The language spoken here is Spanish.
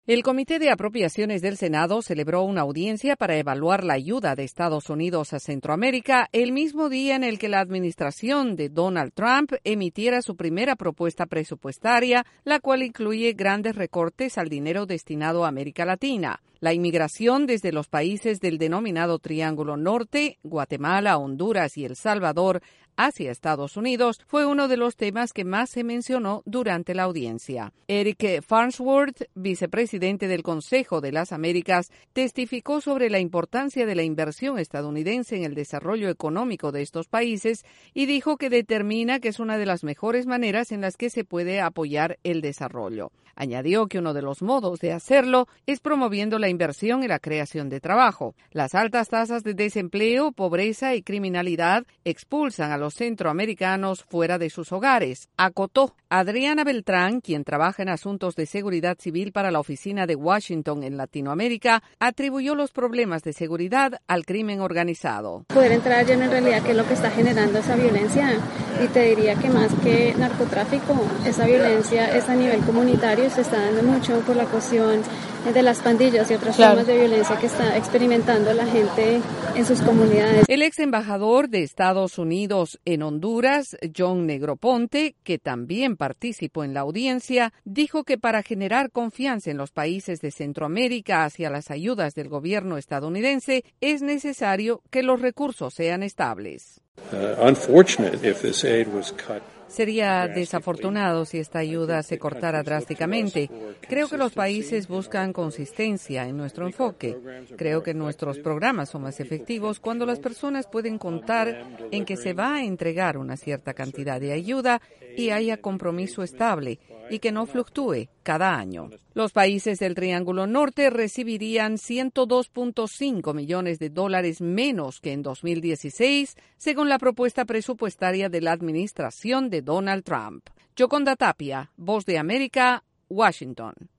El Comité de Apropiaciones del Senado celebró una audiencia para evaluar la ayuda de Estados Unidos a Centroamérica el mismo día en el que la administración de Donald Trump emitiera su primera propuesta presupuestaria, la cual incluye grandes recortes al dinero destinado a América Latina. La inmigración desde los países del denominado Triángulo Norte, Guatemala, Honduras y El Salvador, hacia Estados Unidos fue uno de los temas que más se mencionó durante la audiencia. Eric Farnsworth, vicepresidente del Consejo de las Américas, testificó sobre la importancia de la inversión estadounidense en el desarrollo económico de estos países y dijo que determina que es una de las mejores maneras en las que se puede apoyar el desarrollo. Añadió que uno de los modos de hacerlo es promoviendo la inversión y la creación de trabajo. Las altas tasas de desempleo, pobreza y criminalidad expulsan a los centroamericanos fuera de sus hogares, acotó. Adriana Beltrán, quien trabaja en asuntos de seguridad civil para la oficina de Washington en Latinoamérica, atribuyó los problemas de seguridad al crimen organizado. Poder entrar ya en realidad qué es lo que está generando esa violencia, y te diría que más que narcotráfico, esa violencia es a nivel comunitario, se está dando mucho por la cuestión de las pandillas y otras formas de violencia que está experimentando la gente en sus comunidades. El ex embajador de Estados Unidos en Honduras, John Negroponte, que también participó en la audiencia, dijo que para generar confianza en los países de Centroamérica hacia las ayudas del gobierno estadounidense es necesario que los recursos sean estables. Sería desafortunado si esta ayuda se cortara drásticamente. Creo que los países buscan consistencia en nuestro enfoque. Creo que nuestros programas son más efectivos cuando las personas pueden contar en que se va a entregar una cierta cantidad de ayuda y haya compromiso estable y que no fluctúe cada año. Los países del Triángulo Norte recibirían $102.5 millones menos que en 2016, según la propuesta presupuestaria de la administración de Donald Trump. Yoconda Tapia, Voz de América, Washington.